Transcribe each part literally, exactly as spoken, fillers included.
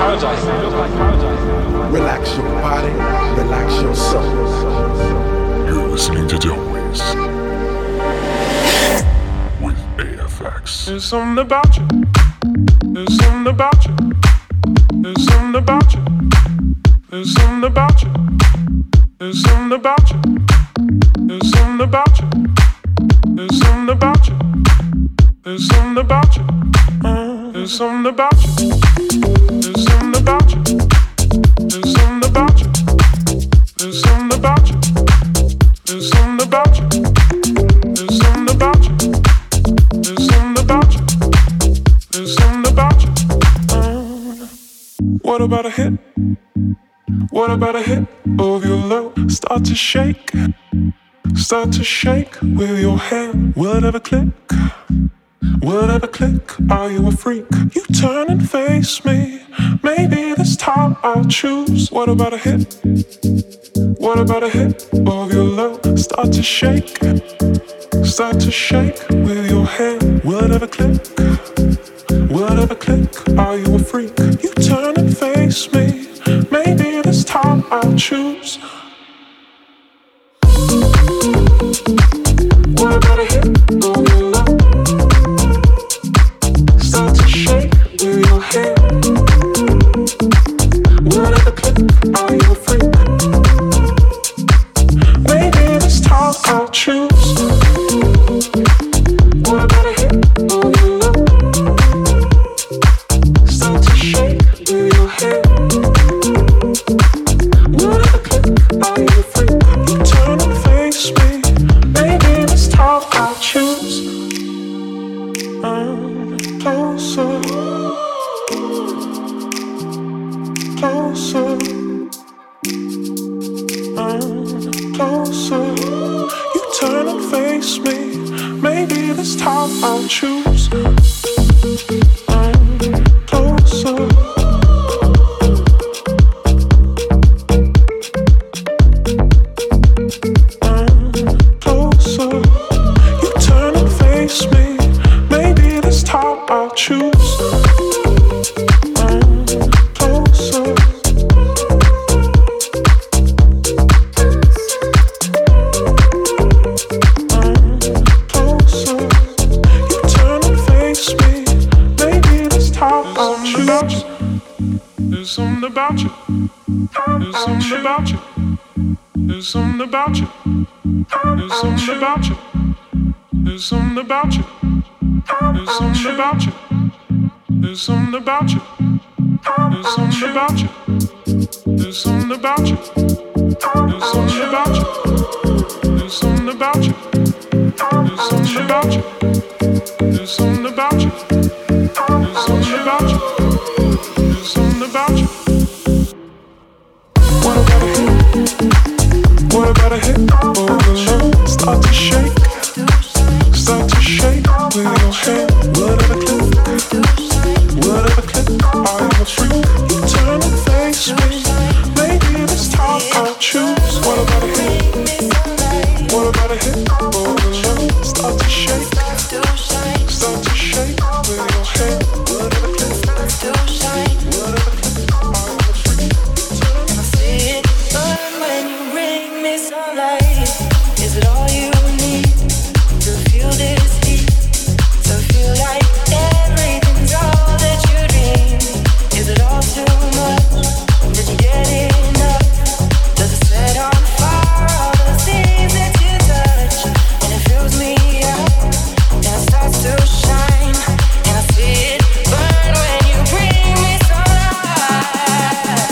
paradise. Relax your body, relax your soul. You're listening to Dopeways with A F X. There's something about you. There's something about you. There's something about you. There's something about you. There's something about you. There's something about you. There's something about you. There's something about you. Uh, there's something about you. There's something about you. There's something about you. There's something about you. There's something about you. There's something about you. There's something about you. There's something about you. Uh, what about a hit? What about a hit of your love? Start to shake. Start to shake with your hand. Will it ever click? Will it ever click? Are you a freak? You turn and face me. Maybe this time I'll choose. What about a hit? What about a hit of your love? Start to shake. Start to shake with your hand. Will it ever click? Will it ever click? Are you a freak? You turn and face me. Maybe this time I'll choose. What about a hit of your love? Start to shake with your hand. Will it ever click? Are you a freak? Maybe this time I'll choose. What about a hit of your love? Start to shake with your hand. Will it ever click? Are you a freak? You turn and face me. Maybe this time I'll choose. I'm closer, closer. I'm closer. You turn and face me. Maybe this time I'll choose. I'm closer. I'll choose. I'm closer. I'm closer. You turn and face me. Maybe this time I'll choose. There's something about you. There's something about you. There's something about you. There's something about you. There's something about you. There's something about you. There's something about you. There's something about you. There's something about you. There's something about you. There's something about you. There's something about you. There's something about you. There's something about you. There's something about you. What about a hit? What about a hit? Oh, the love start to shake. Start to shake with your hand. Will it ever click? Will it ever click? Are you a freak? You turn and face me. Maybe this time I'll choose. What about a hit? What about a hit? Oh, the love start to shake. Start to shake with your hand. Will it ever click? Will it ever click? Are you a freak? You turn and face me. Burn when you bring me sunlight. Is it all you need to feel this heat? To feel like everything's all that you dream. Is it all too much? Did you get enough? Does it set on fire all the things that you touch? And it fills me up, and it starts to shine, and I see it burn when you bring me sunlight.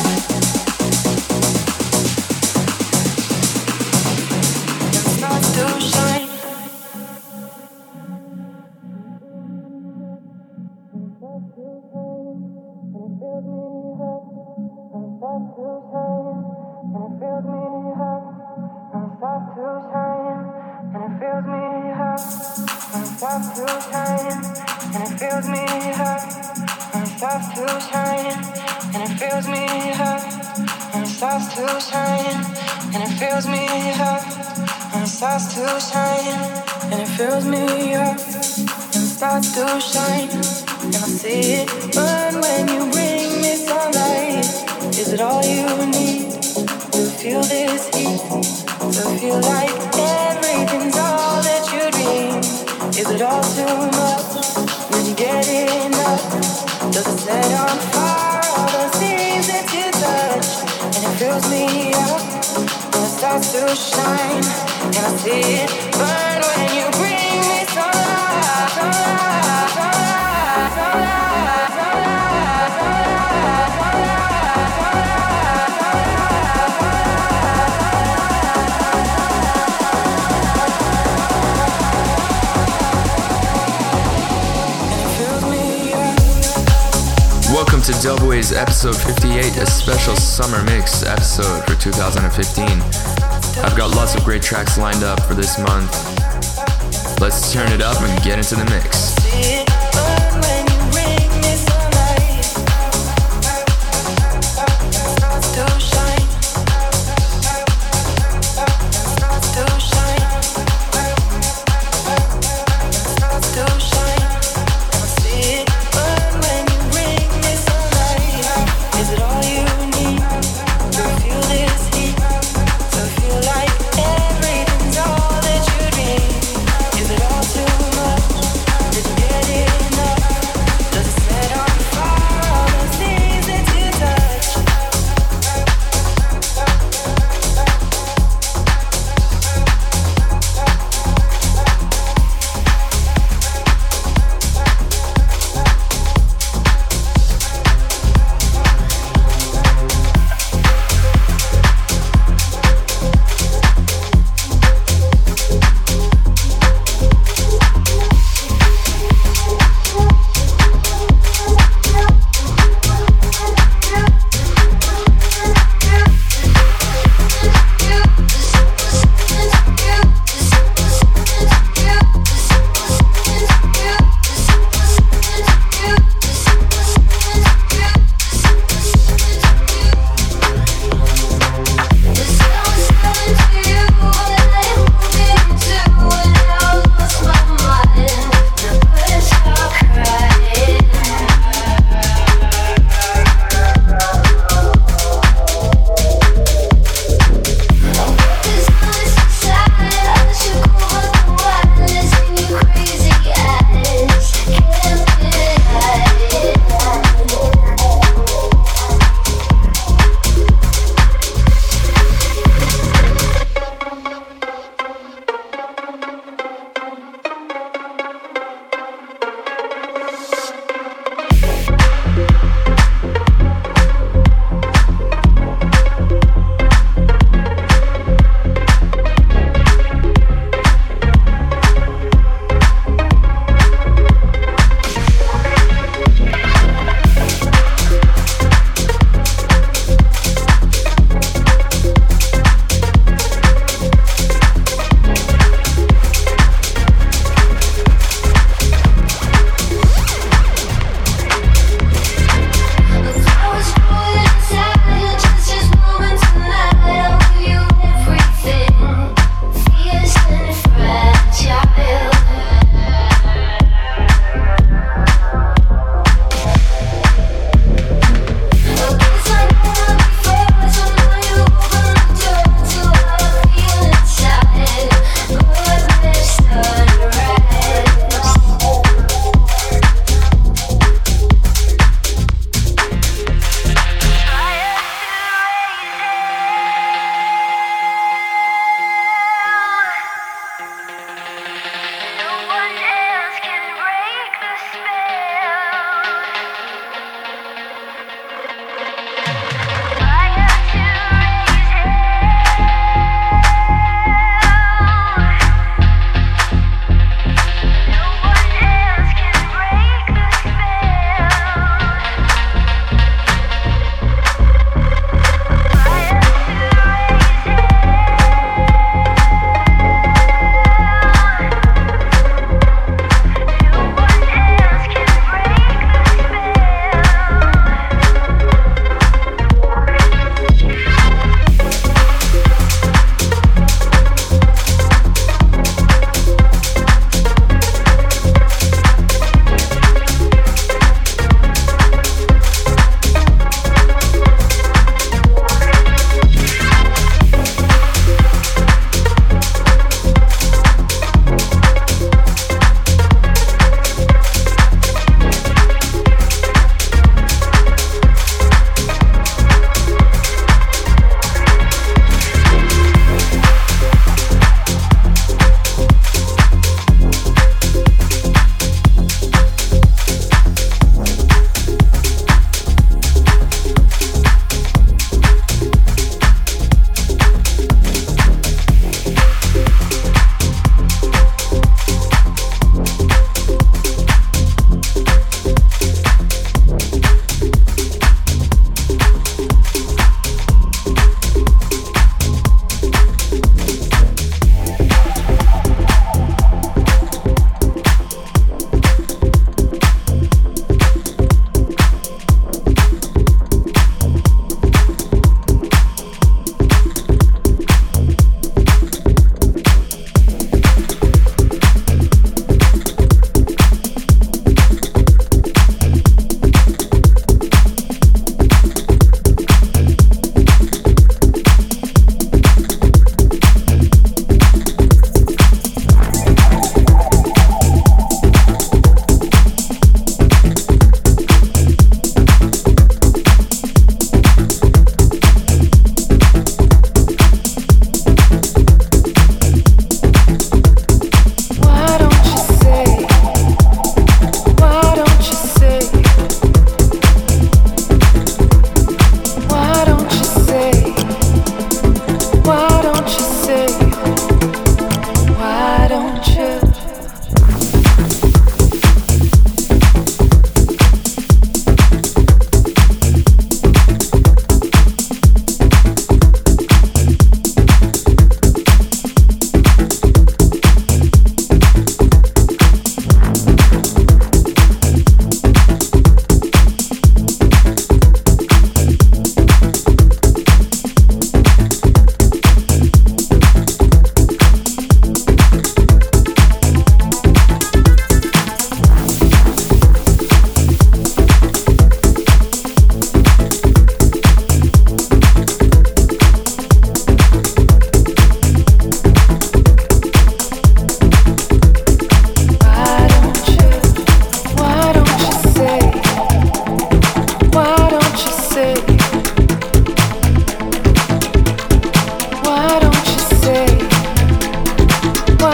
And it starts to shine. Starts to shine, and it fills me up, and starts to shine, and I see it burn when you bring me Is it all you need to feel this heat? To feel like everything's all that you dream. Is it all too much? When you get enough, does it set on fire all the things that you touch? And it fills me up, and it starts to shine, and I see it burn when you bring me sunlight, sunlight, sunlight, sunlight, sunlight, sunlight, sunlight. Welcome to Dubways episode fifty-eight, a special summer mix episode for two thousand fifteen. I've got lots of great tracks lined up for this month. Let's turn it up and get into the mix. Get it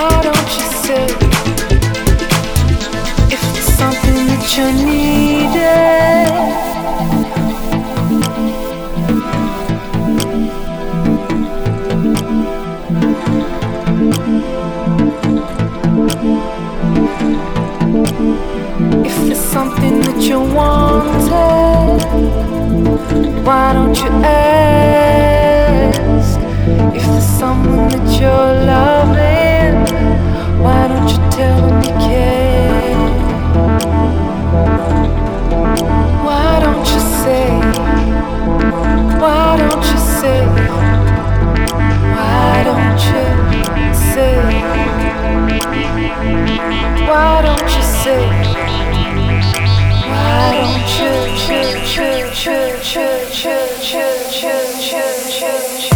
Why don't you say if it's something that you needed? If there's something that you wanted, why don't you ask? If there's someone that you're loving, why don't you tell them you care? Why don't you say? Why don't you say? Why don't you say? Why don't you say? Why don't you, you, you, you, you, you, you, you, you, you, you?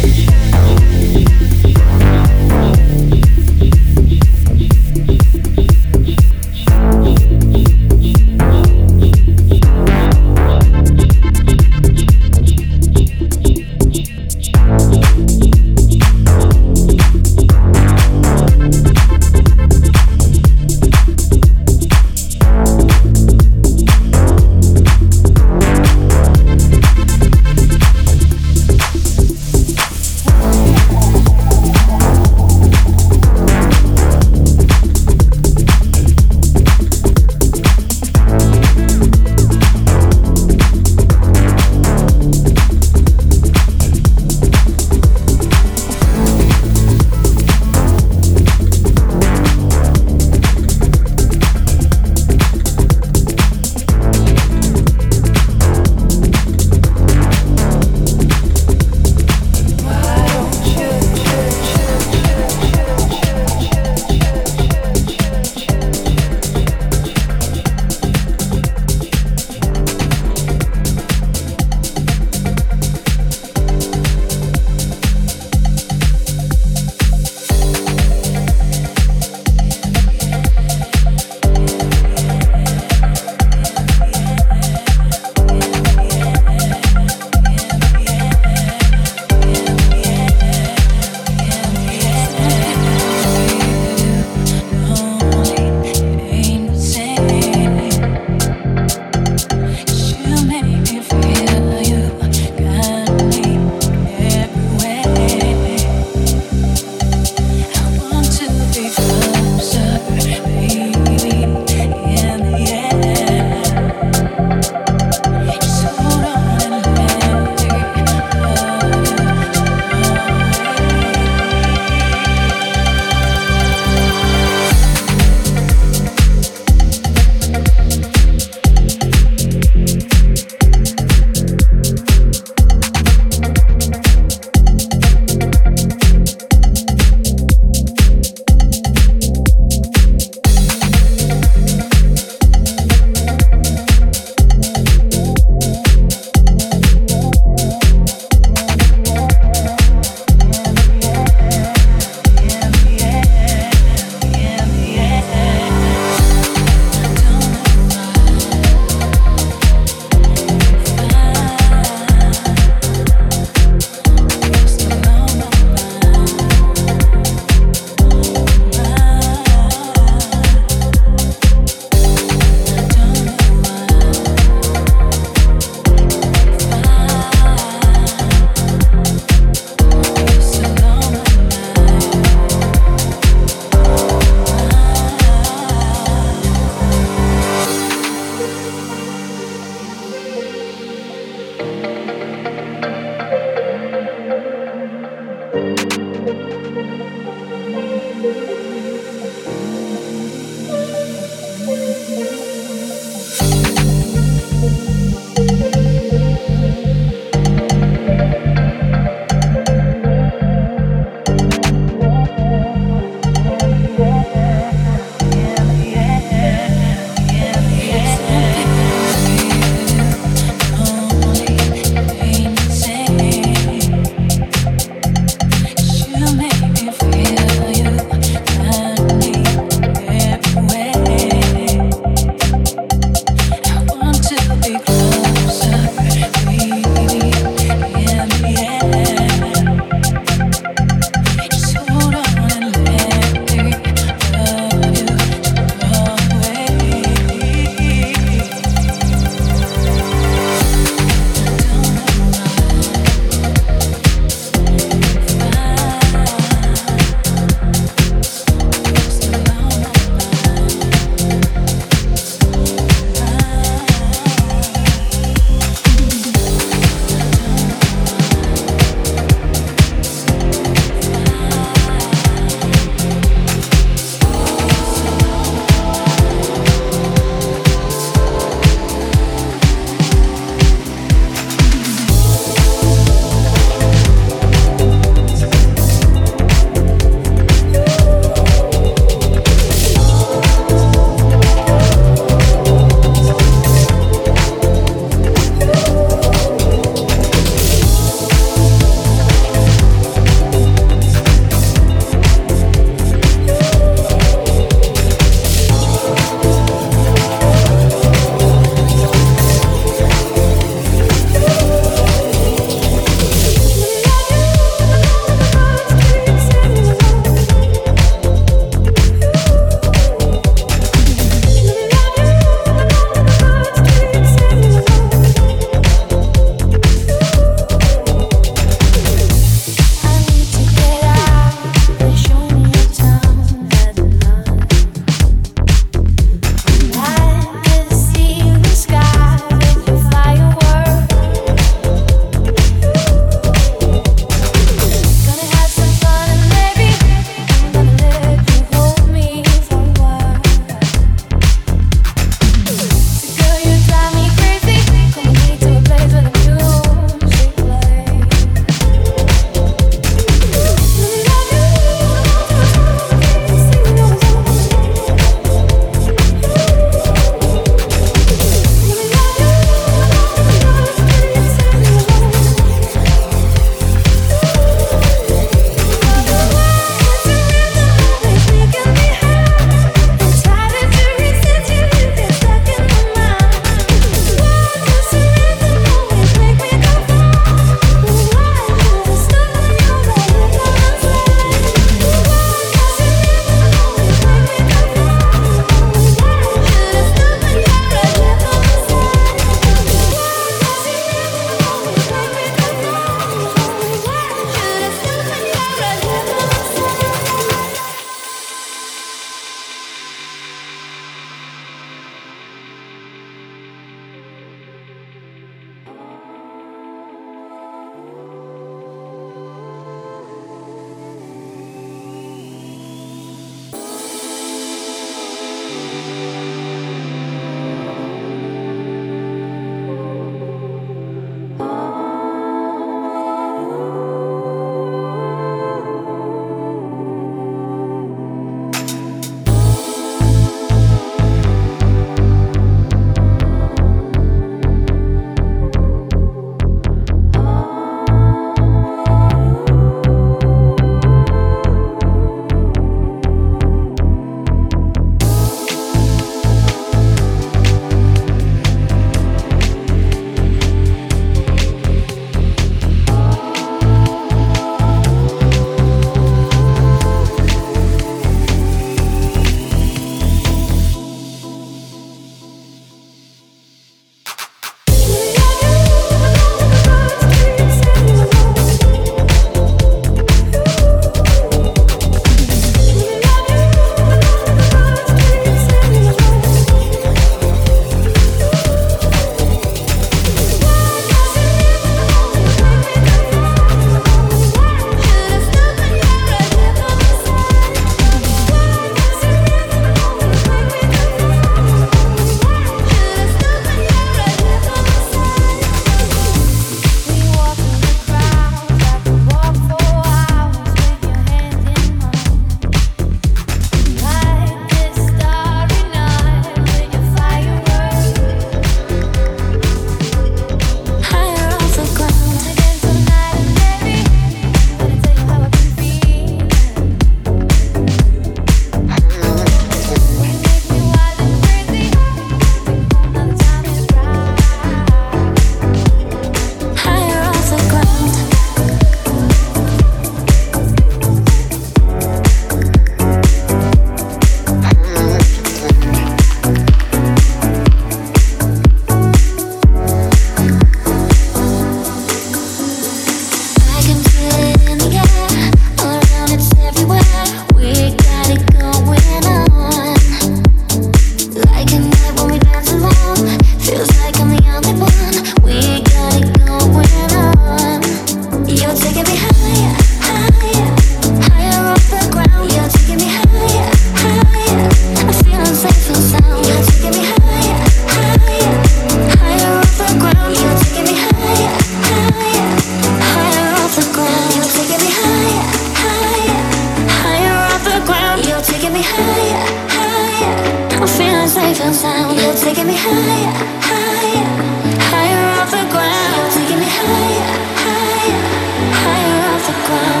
taking me higher, higher. I'm feeling safe and sound. You're taking me higher, higher, higher off the ground. You're taking me higher, higher, higher off the ground.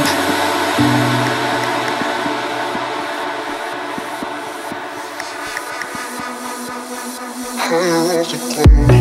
Higher off the ground.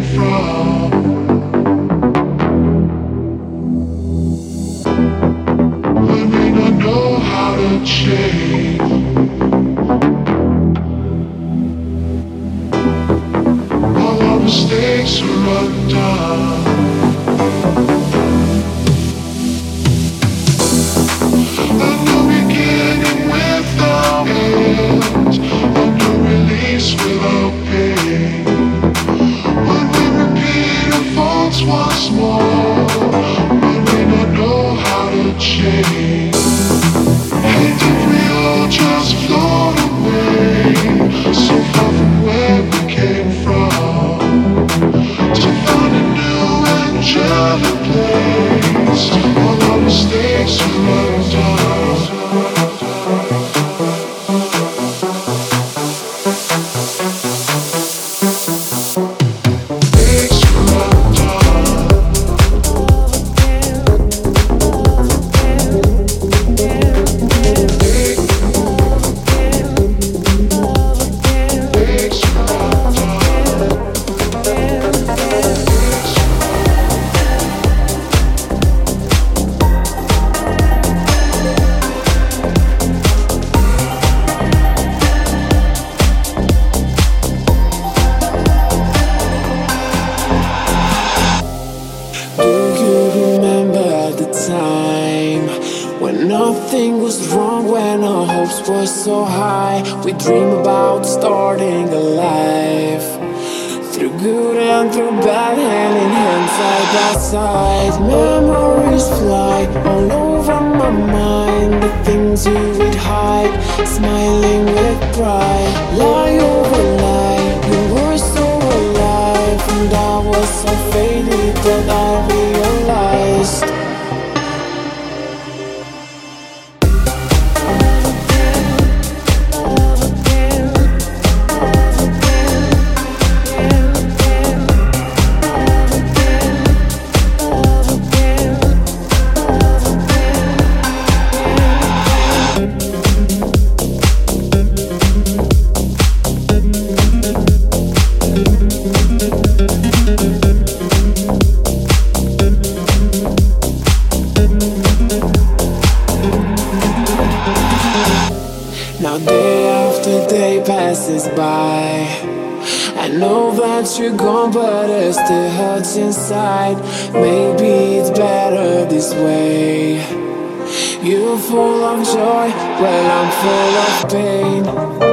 from. We may not know how to change. All our mistakes are undone. A new beginning without end, a new release without pain. When we repeat our faults once more, we may not know how to change. And if we all just float away, so far from where we came from, to find a new angelic place, all our mistakes are undone. So high, we dream about starting a life. Through good and through bad, hand in hand, side by side. Memories fly all over my mind. The things you would hide, smiling with pride. Lie over lie, you were so alive, and I was so faded that I realized. By. I know that you're gone, but it still hurts inside. Maybe it's better this way. You're full of joy, well I'm full of pain.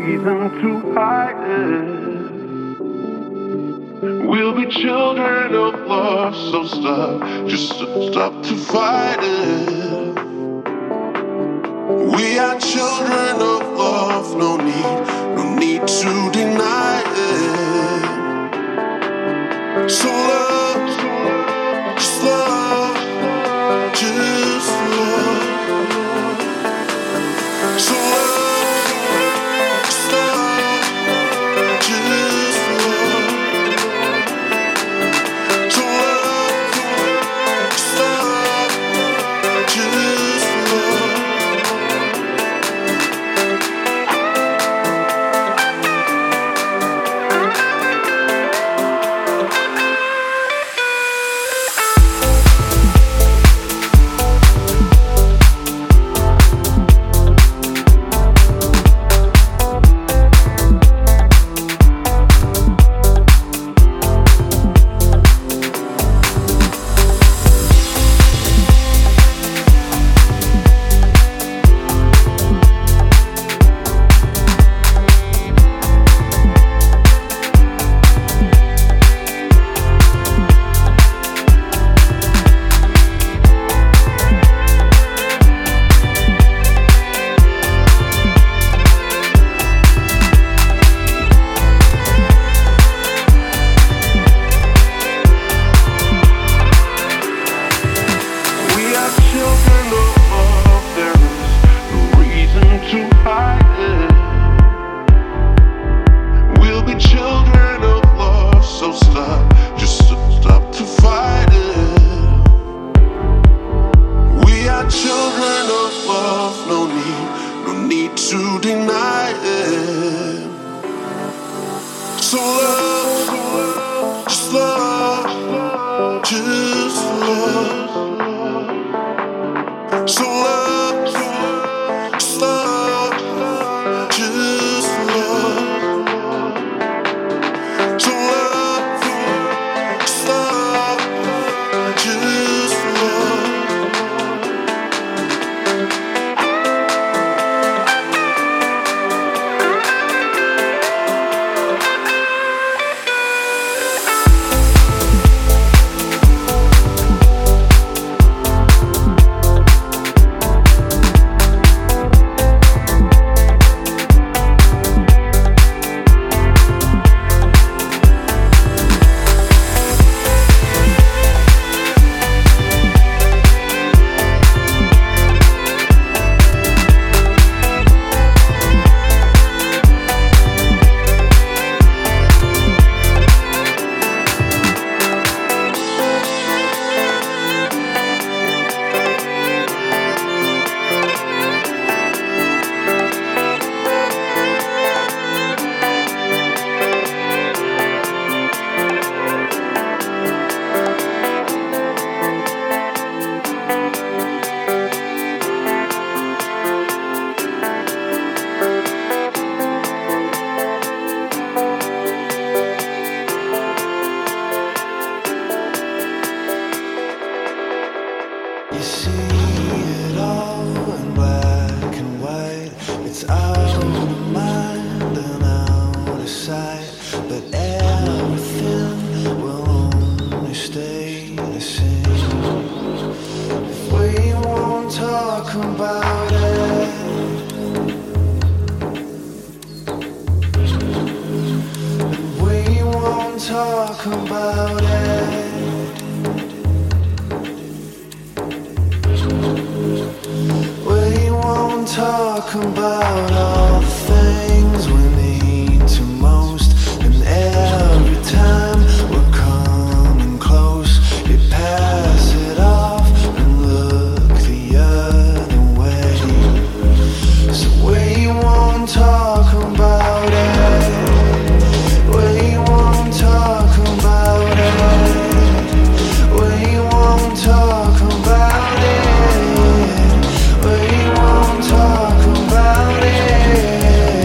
reason to hide it. We'll be children of love, so stop, just stop to fight it. We are children of love, no need, no need to deny it. So love, just love, just love. So love, just love, just love. So love, just love, just love. Talk about it.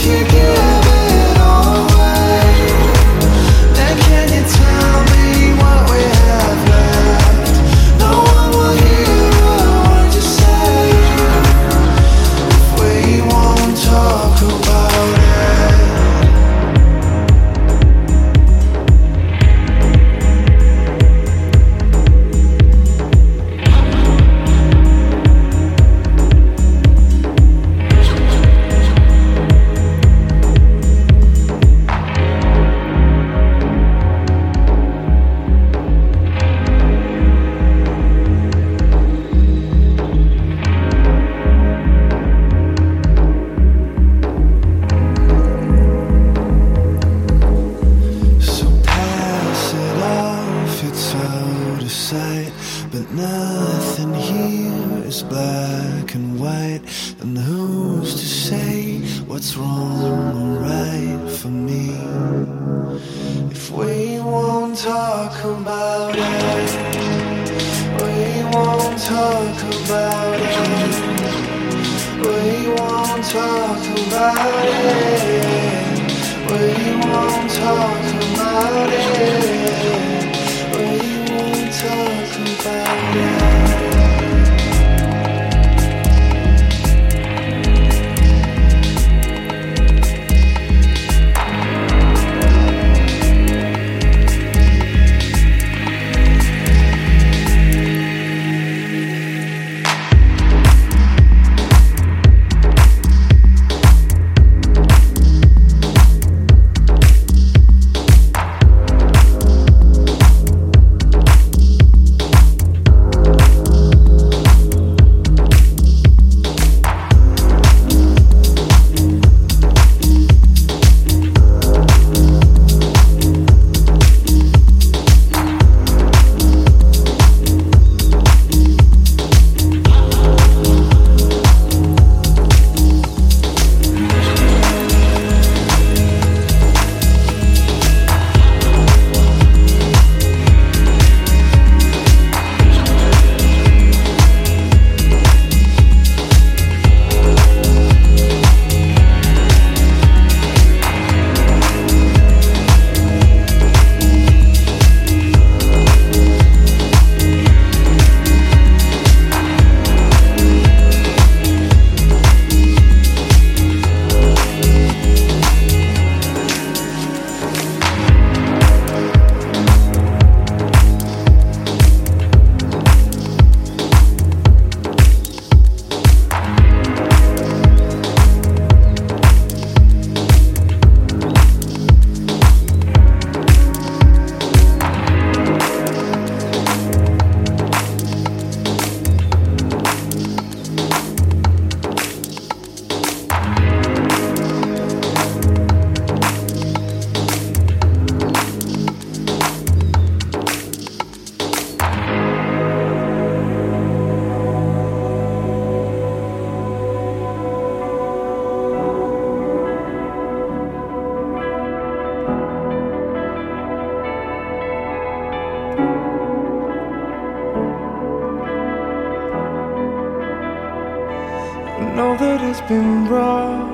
know that it's been rough.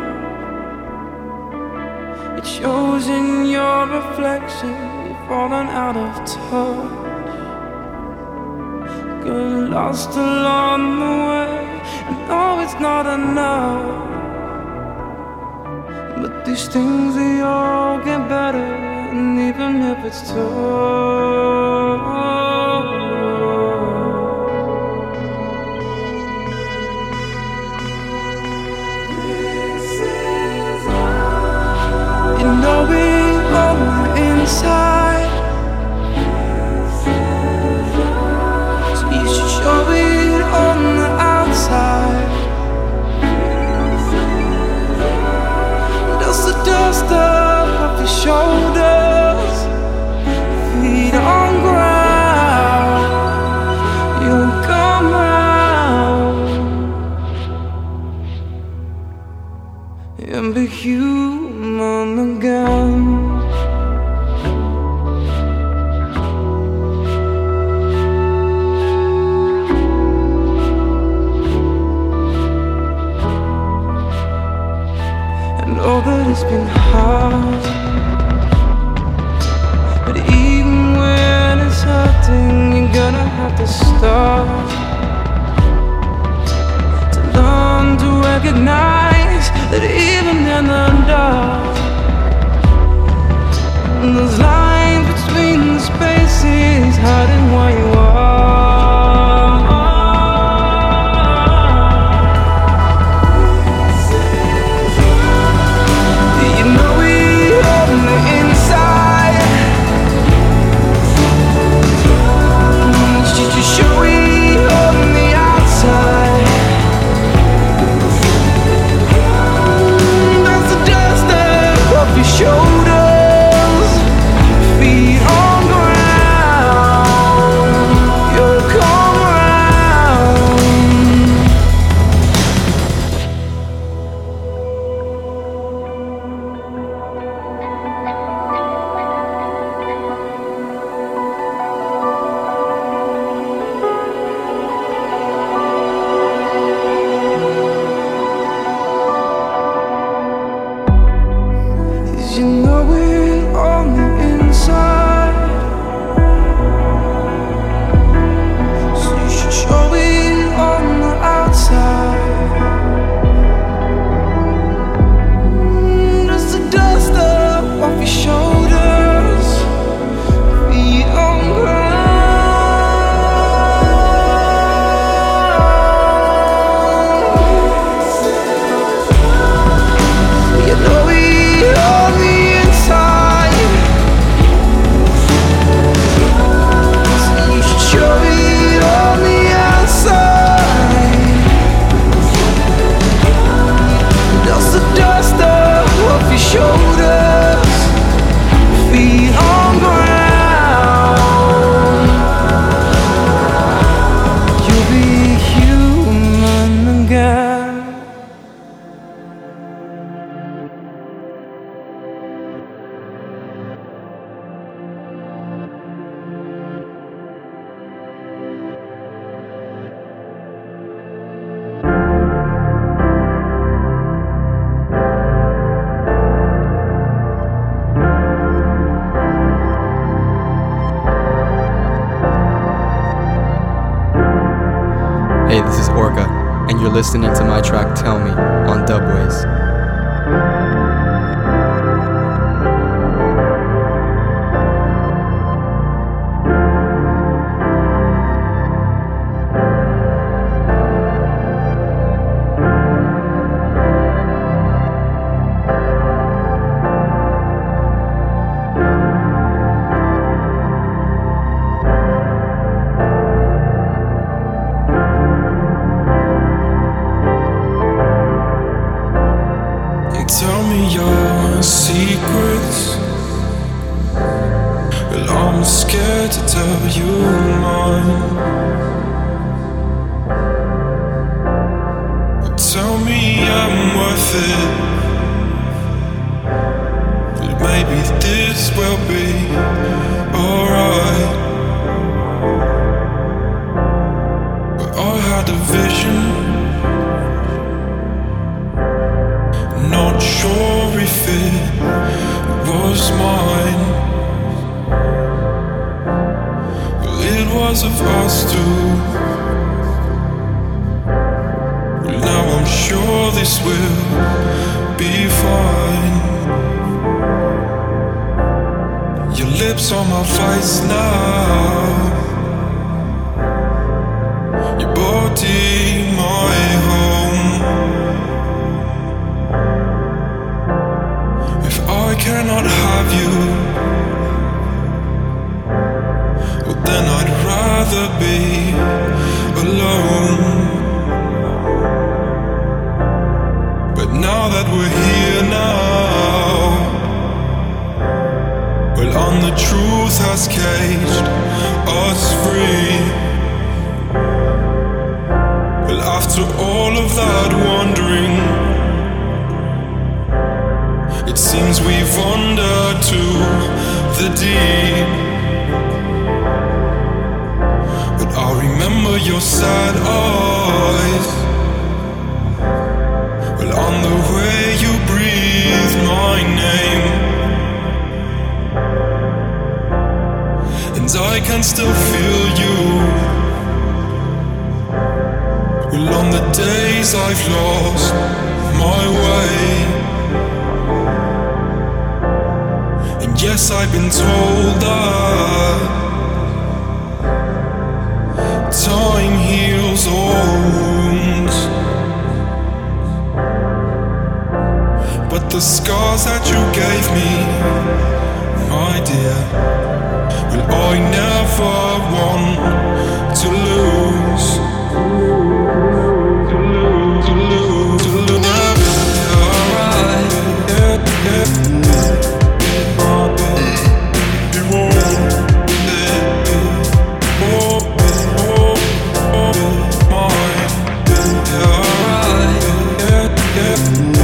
It shows in your reflection. You've fallen out of touch. Got lost along the way. I know it's not enough, but these things, they all get better. And even if it's tough, you know it on the inside, so you should show it on the outside. Dust the dust off your shoulders, feet on ground, you'll come round and be human again. And know that it's been hard, but even when it's hurting, you're gonna have to start to learn to recognize that even in the dark, there's lines between the spaces, hiding where you are. You know it on the inside, you just show it on the outside. That's the dust off your shoulders, feet on ground, you'll come around. You know it on the inside, so you should show it on the outside. Mm, Dust the dust up off your shoulders, feet on ground. You know it on the inside, so you should show it on the outside. Dust the dust off your shoulders, feet on ground. You'll be human again. Hey, this is Orca, and you're listening to my track Tell Me on Dubways. Tell me your secrets. Well, I'm scared to tell you mine. Tell me I'm worth it. Well, maybe this will be alright. But I had a vision, not sure if it was mine. Well, it was of us two. Well, now I'm sure this will be fine. Your lips on my face now, your body my home. I cannot have you, well then I'd rather be alone. But now that we're here now, well on the truth has caged us free. Well after all of that wandering, it seems we've wandered to the deep. But I remember your sad eyes, well on the way you breathe. can still feel you. Well, on the days I've lost my way, and yes, I've been told that time heals all wounds, but the scars that you gave me, my dear, well, I never want to lose. To lose, to lose, to lose. Never, alright. Yeah, yeah. You won't. Oh, oh, oh, mine. Alright. Yeah, yeah.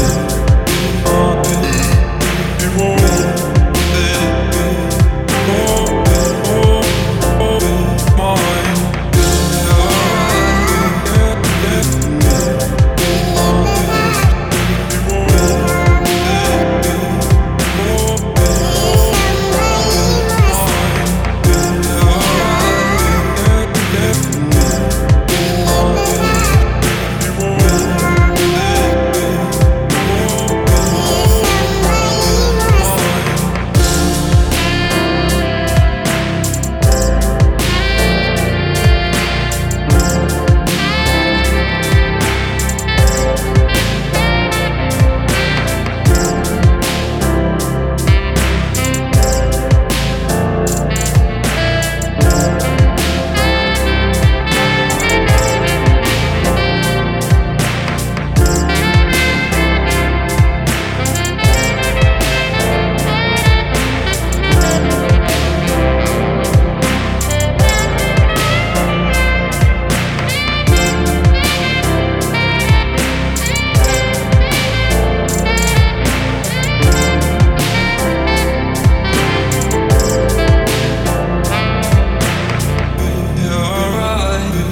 You won't.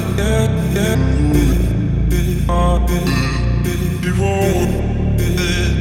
You won't.